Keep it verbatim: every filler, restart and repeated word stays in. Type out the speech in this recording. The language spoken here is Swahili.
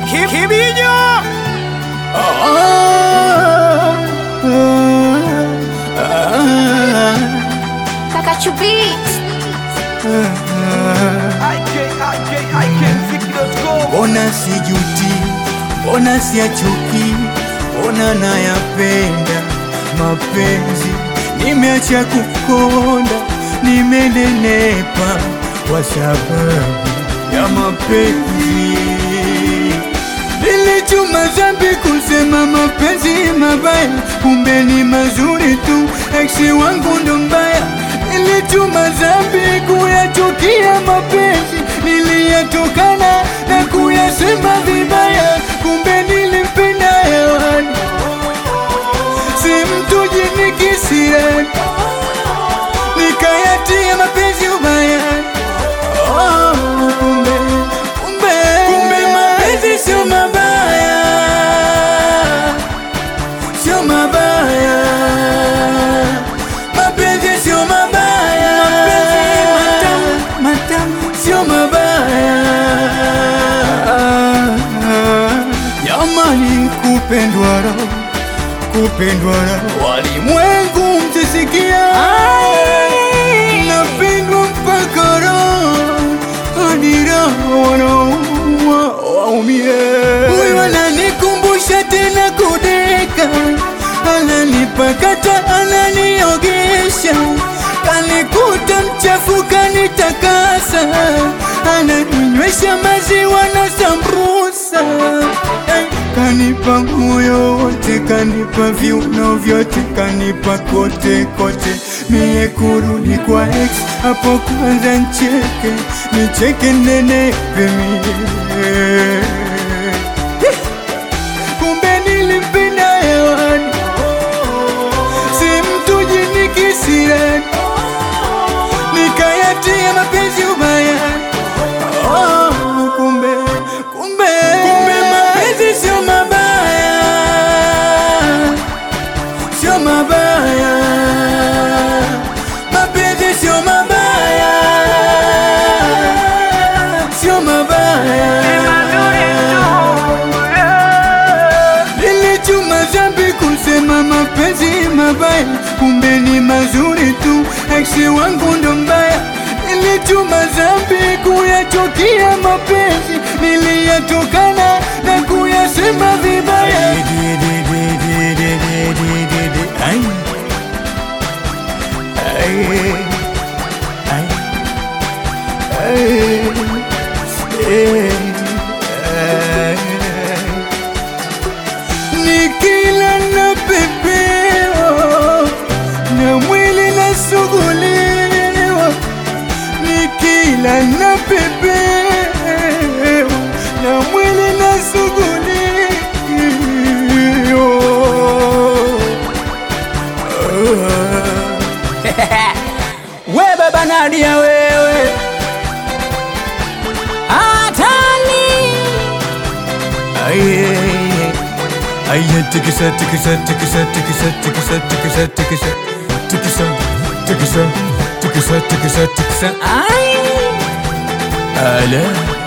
Kibijo Kaka Chubit Ona sijuti, ona siachuki, ona nayapenda mapenzi. Nimeacha kukonda, nimenenepa kwa sababu ya mapenzi. Nilichuma dhambi kusema mapenzi mabaya, kumbe ni mazuri tu, eksi wangu ndo mbaya. Nilichuma dhambi kuyachukia mapenzi, niliyatokana na kuyasema vibaya, kumbe nilimpenda hewani, si mtu jini kisirani, nikayatia mapenzi ubaya. Oh, kumbe, kumbe, kumbe mapenzi sio mabaya, sio mabaya, mapenzi sio mabaya, mapenzi matamu, matamu, sio mabaya. Jamani, kupendwa roho, kupendwa roho, walimwengu mtisikia, napendwa mpaka roho, hadi roho wanaumwa waumie. Huyu ananikumbusha tena kudeka, ananipakata, ananiogesha, kanikuta mchafu kanitakasa, ananinywesha maziwa na sambusa. Kanipa moyo wote, kanipa viuno vyote, kanipa kote kote. Mie kurudi kwa ex, hapo kwanza ncheke, nicheke nenepe mie. Kumbe nilimpenda hewani, si mtu jini kisirani, nikayatia mapenzi ubaya. Oh, kumbe, kumbe, kumbe mapenzi sio mabaya, sio mabaya, mapenzi sio mabaya, sio mabaya. Nilichuma dhambi kusema mapenzi mabaya, kumbe ni mazuri tu, eksi wangu ndo mbaya. Nilichuma dhambi kuyachukia mapenzi, niliyatokana na kuyasema vibaya. Nikila na pepewa na mwili na suguliwa, nikila na pepewa na mwili na suguliwa. we baba Nadia wewe Atali Aye, aye, tikisa, tikisa, tikisa, tikisa, tikisa, tikisa, tikisa, tikisa, tikisa, tikisa, tikisa, tikisa. Ay Ala.